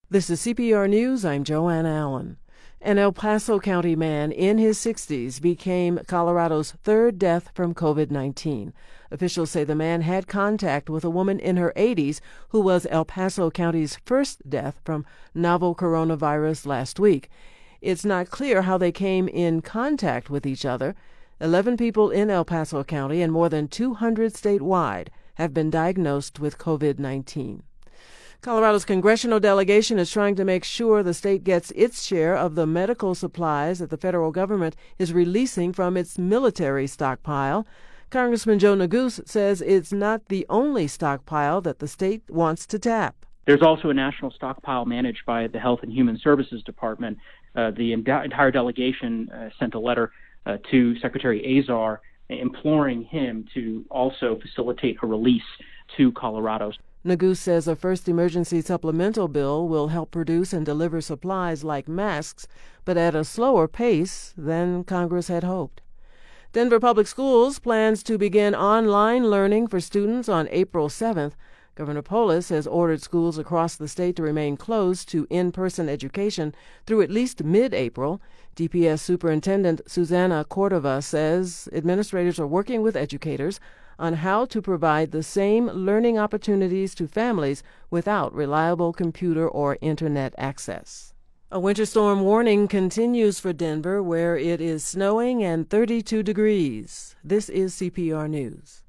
This is CPR News. I'm Joanne Allen. An El Paso County man in his 60s became Colorado's third death from COVID-19. Officials say the man had contact with a woman in her 80s who was El Paso County's first death from novel coronavirus last week. It's not clear how they came in contact with each other. 11 people in El Paso County and more than 200 statewide have been diagnosed with COVID-19. Colorado's congressional delegation is trying to make sure the state gets its share of the medical supplies that the federal government is releasing from its military stockpile. Congressman Joe Neguse says it's not the only stockpile that the state wants to tap. There's also a national stockpile managed by the Health and Human Services Department. The entire delegation sent a letter to Secretary Azar imploring him to also facilitate a release to Colorado. Neguse says a first emergency supplemental bill will help produce and deliver supplies like masks, but at a slower pace than Congress had hoped. Denver Public Schools plans to begin online learning for students on April 7th. Governor Polis has ordered schools across the state to remain closed to in-person education through at least mid-April. DPS Superintendent Susana Cordova says administrators are working with educators on how to provide the same learning opportunities to families without reliable computer or internet access. A winter storm warning continues for Denver, where it is snowing and 32 degrees. This is CPR News.